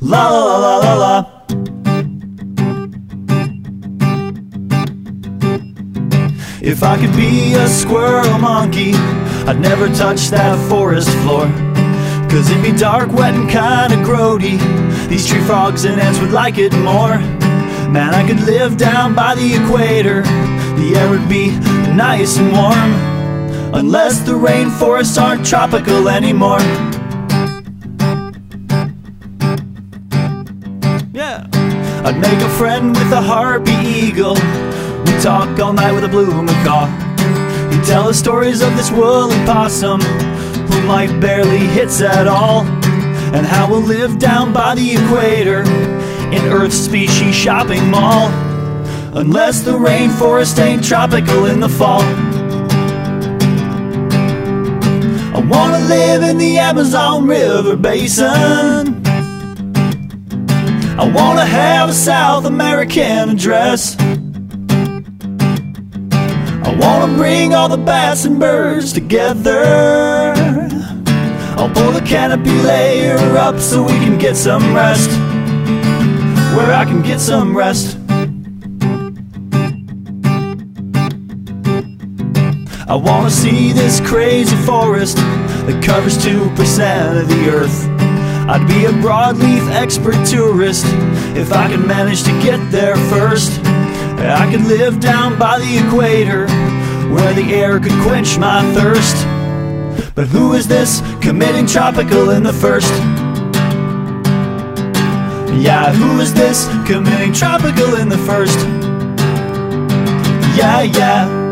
La la la la la. If I could be a squirrel monkey, I'd never touch that forest floor, 'cause it'd be dark, wet and kinda grody. These tree frogs and ants would like it more. Man, I could live down by the equator. The air would be nice and warm, unless the rainforests aren't tropical anymore. Yeah, I'd make a friend with a harpy eagle. We'd talk all night with a blue macaw. He'd tell us stories of this woolly possum whom light barely hits at all, and how we'll live down by the equator in Earth's species shopping mall, unless the rainforest ain't tropical in the fall. I wanna live in the Amazon River Basin. I wanna have a South American address. I wanna bring all the bats and birds together. I'll pull the canopy layer up so we can get some rest, where I can get some rest. I wanna see this crazy forest that covers 2% of the earth. I'd be a broadleaf expert tourist if I could manage to get there first. I could live down by the equator, where the air could quench my thirst. But who is this committing tropical in the first? Yeah, who is this committing tropical in the first? Yeah, yeah.